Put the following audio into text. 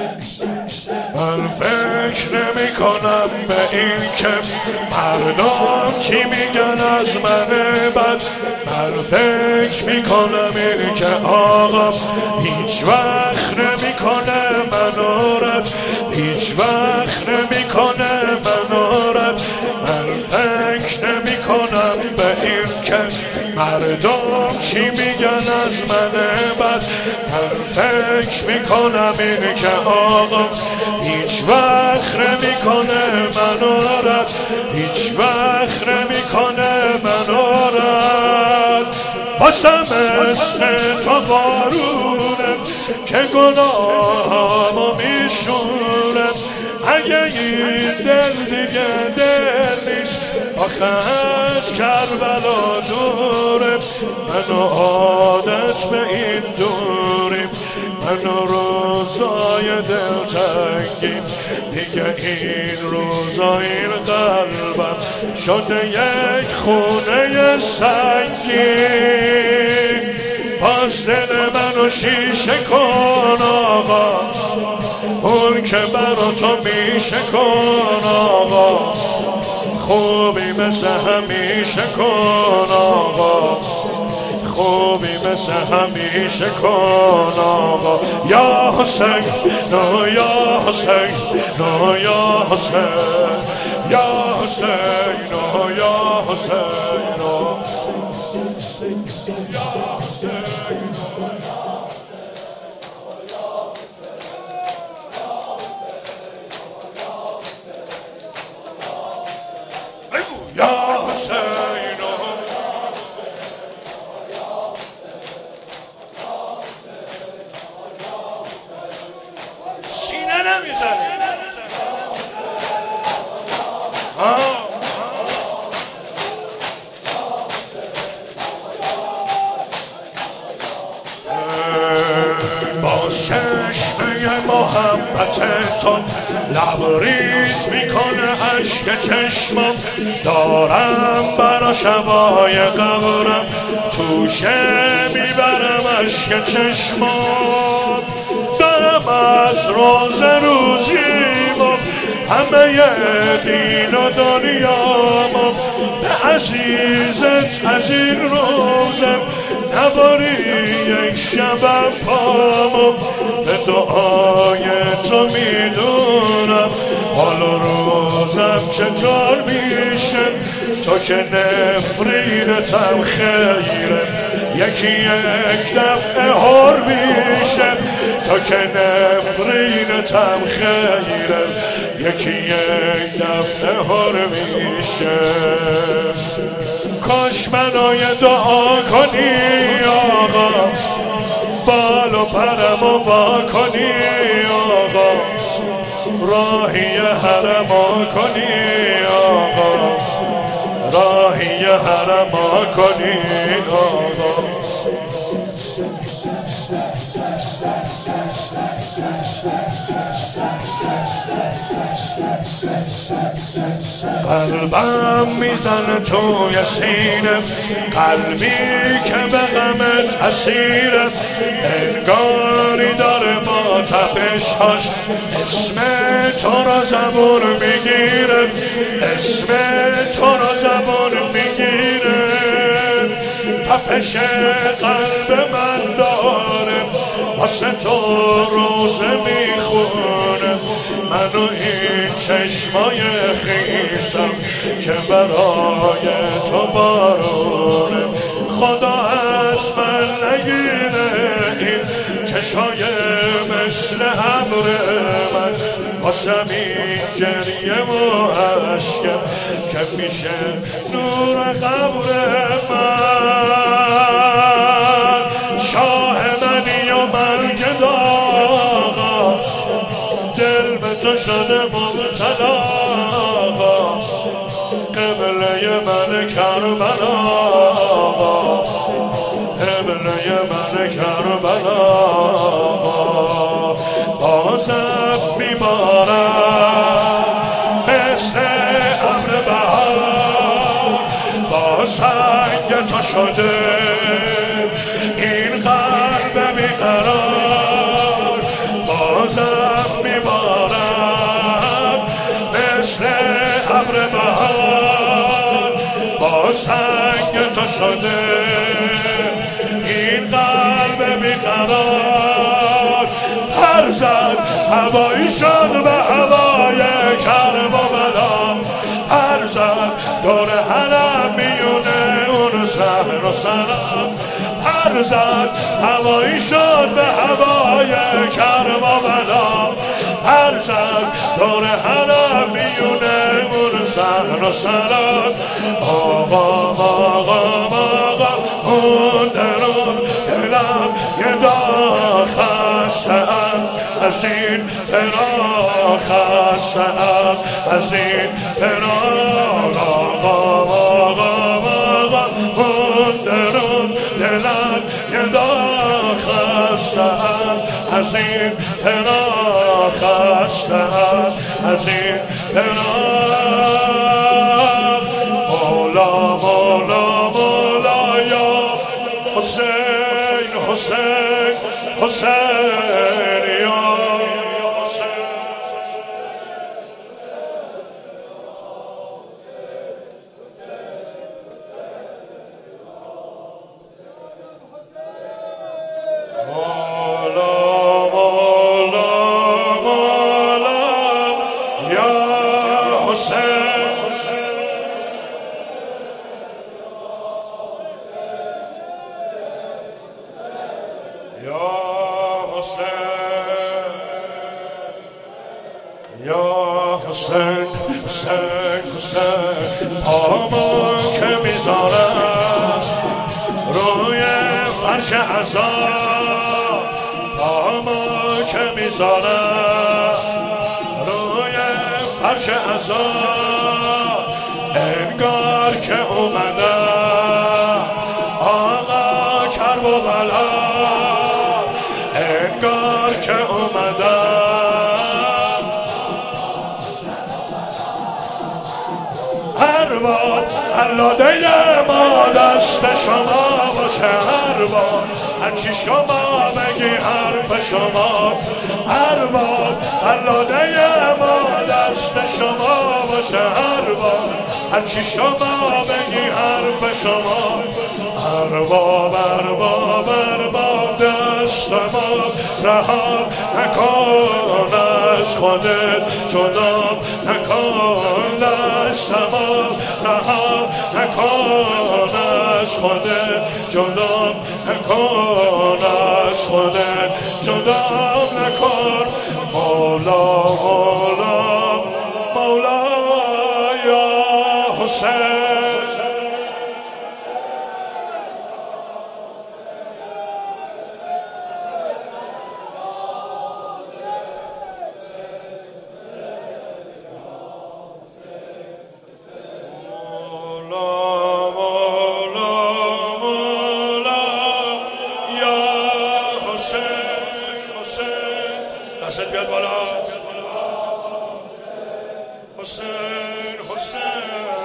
من فکر نمی کنم به این که مردم چی میگن از من بد. من فکر میکنم این که آقام هیچ وقت نمیکنه منو رد، هیچ وقت نمیکنه منو رد. من فکر نمیکنم به این که مردم چی میگن از من بد. من فکر میکنم این که آقام هیچ وقت نمیکنه منو رد، هیچ وقت نمیکنه منو رد. باشم عشق تو بارونه که گناهامو میشونه. اگه این دل دیگه دل نیست آخه از کربلا دوره. منو عادت به این دوریم، منو روزای دلتنگیم دیگه. این روزا این قلبم شده یک خونه سنگین. باز دل منو شیشه کن آقا، اون که برا تو میشه کن آقا. خوبی مثل همیشه کن آقا، خوبی مثل همیشه کن آقا. یا حسین نو یا حسین نو یا حسین، یا حسین نو یا حسین نو یا حسین. سینه نمیزنه با چشمه محبت تو لبریز میکنه عشق چشمم. دارم برا شبای قبرم توشه میبرم عشق چشمم. دارم از روز روزیمم همه دین و دنیامم. به عزیزت از این روزم نباری یک شبم پامم. به دعای تو میدونم حال و روزم چطور میشه. تو که نفرینتم خیره یکی یک دفعه هر میشه. تو که نفرینتم خیره یکی یک دفعه هر میشه. کاش منو یه دعا کنی آقا، بال و پرمو با کنی آقا. راهی حرما کنی آقا، راهی حرما کنی آقا. قلبم میزنه توی سینه، قلبی که به غمت اسیره. انگاری داره با تپش‌هاش اسم تو را زبون میگیره، اسم تو را زبون میگیره. تپش قلب من داره واسه تو روزه میخونه. منو این چشمای خیسم که برای تو بارونه. خدا از من نگیره این چشای مثل ابر من. واسم این گریه و عشقم که میشه نور قبر من. شاه منی و مرگ داغا، دل به تو شده مبتلا. قبله من کربلا، قبله من کربلا. بازم میبارم مثل ابر بهار. با سنگ تو شده این قلب بیقرار. بازم سنگ تو شده این قلب بیقرار هر زد هوایی شد به هوای کرب و بلا هر زد دور حرم میونه اون سهر و سلام هر زد هوایی شد به هوای کرب و بلا هر زد دور حرم میونه اون سهر و سلام آقا اون درون دلم یه دار خستم از این فراق خستم از این فراق آقا اون درون دلم یه دار خستم از این فراق خستم از این فراق مولا مولا مولا یا حسین حسین حسین یا مولا مولا مولا یا حسین یا حسین حسین حسین پامو که میذارم روی فرش عذاب پامو که میذارم روی فرش عذاب انگار که اومدم آقا کرب و بلا انگار که اومدم هر بار علاده ما دست شما باشه هر بار هرچی شما بگی حرف شما هر بار علاده ما دست شما باشه هر بار هرچی شما بگی حرف شما ارباب ارباب ارباب دست ما رها نکن از خودت جدا نکن دست ما رها نکن از خودت جدا نکن از خودت جدا نکن مولا مولا مولا یا حسین دست بیاد بالا حسین حسین